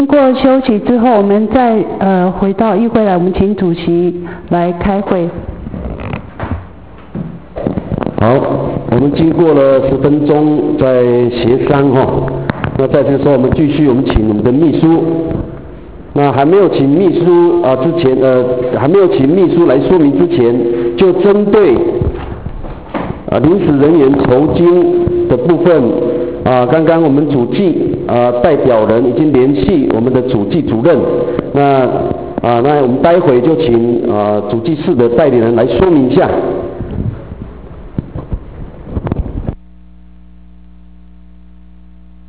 经过休息之后，我们再回到议会来，我们请主席来开会。 好，我们经过了10分钟在协商那在这个时候我们继续，我们请我们的秘书。那还没有请秘书还没有请秘书来说明之前，就针对临时人员酬金的部分刚刚我们主计代表人已经联系我们的主计主任，那我们待会就请主计室的代理人来说明一下。